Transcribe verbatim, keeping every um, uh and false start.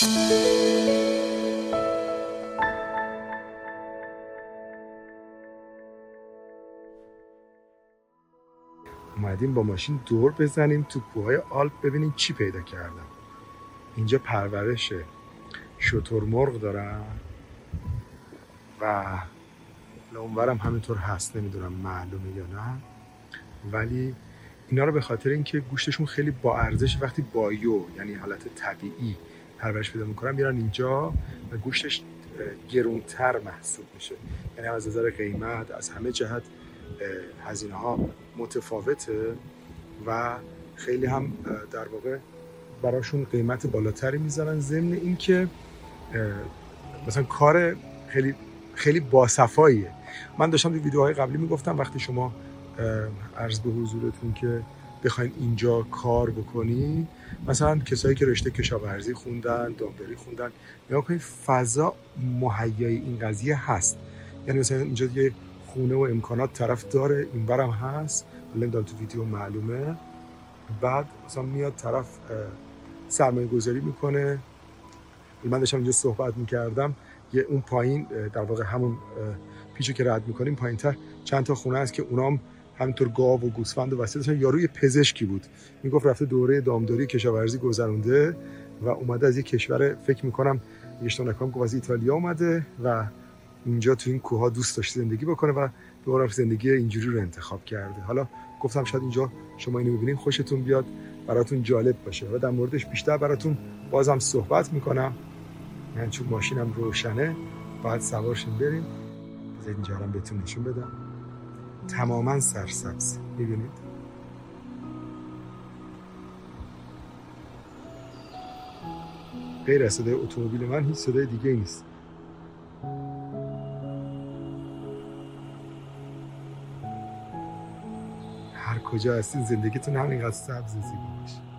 اومدیم با ماشین دور بزنیم تو کوههای آلپ ببینیم چی پیدا کردم. اینجا پرورش شترمرغ دارن و اونورم همینطور هست، نمیدونم معلومه یا نه، ولی اینا رو به خاطر اینکه گوشتشون خیلی با ارزش وقتی بایو یعنی حالت طبیعی پرورش پیدا میکنن میرن اینجا و گوشتش گرونتر محسوب میشه، یعنی از نظر قیمت از همه جهت هزینه ها متفاوته و خیلی هم در واقع براشون قیمت بالاتری میذارن، ضمن اینکه مثلا کار خیلی خیلی باصفاییه. من داشتم تو ویدیوهای قبلی میگفتم وقتی شما عرض به حضورتون که بخواین اینجا کار بکنی، مثلا کسایی که رشته کشاورزی خوندن، دامداری خوندن، نگاه کنید فضا مهیای این قضیه هست. یعنی مثلا اینجا یه خونه و امکانات طرف داره، اینورم هست، نمیدونم تو ویدیو معلومه، بعد مثلا میاد طرف سرمایه گذاری میکنه. من داشتم اینجا صحبت میکردم، یه اون پایین در واقع همون پیچو که رد میکنیم پایینتر چند تا خونه هست که اونام همینطور گاو و گوسفند و وسیله داشتن. یاروی پزشکی بود، میگفت رفته دوره دامداری کشاورزی گذرونده و اومده از یه کشور، فکر میکنم اشتباه نکنم گفت از ایتالیا اومده و اینجا تو این کوها دوست داشته زندگی بکنه و دوباره زندگی اینجوری رو انتخاب کرده. حالا گفتم شاید اینجا شما اینو ببینید خوشتون بیاد، براتون جالب باشه و در موردش بیشتر براتون بازم صحبت میکنم. من چون ماشینم روشنه باید سوارشیم بریم. بذارید اینجا هم بهتون نشون بدم، تماما سرسبز، میبینید غیر از صدای اتومبیل من هیچ صدای دیگه نیست. هر کجا هستین زندگیتون همینقدر سبز زیبا باشه.